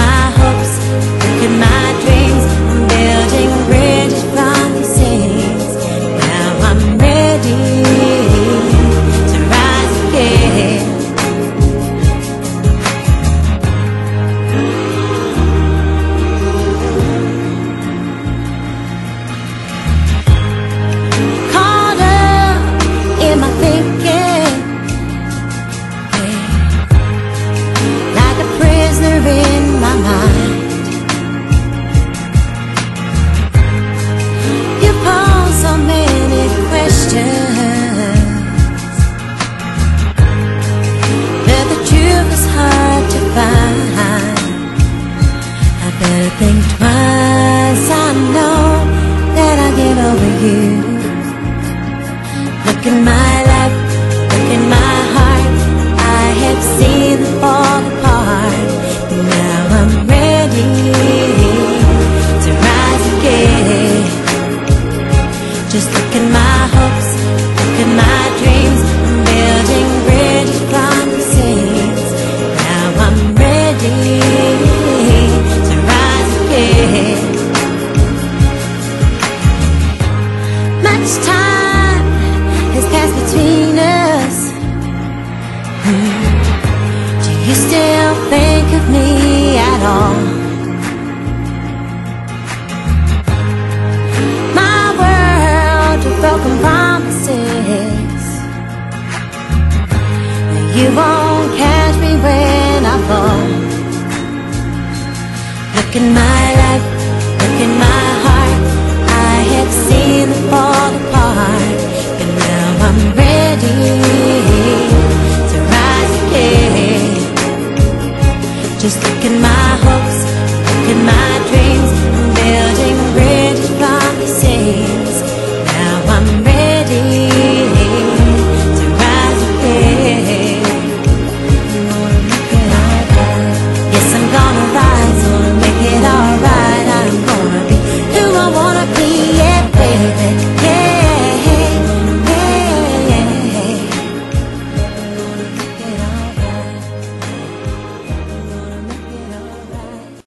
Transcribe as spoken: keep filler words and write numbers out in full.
my hopes, look at my dreams. I'm building bridges from these things. Now I'm ready to rise again. Caught up in my thinking, like a prisoner in my mind. You pose so many questions, but the truth is hard to find. I better think twice, I know that I'll get over you. Look at my life, look at my heart, I have seen them fall apart. Now I'm ready to rise again. Just look at my hopes, look at my dreams. I'm building bridges from the seas. Now I'm ready to rise again. Much time has passed between us. Do you still think of me at all? My world of broken promises, you won't catch me when I fall. Look at my life,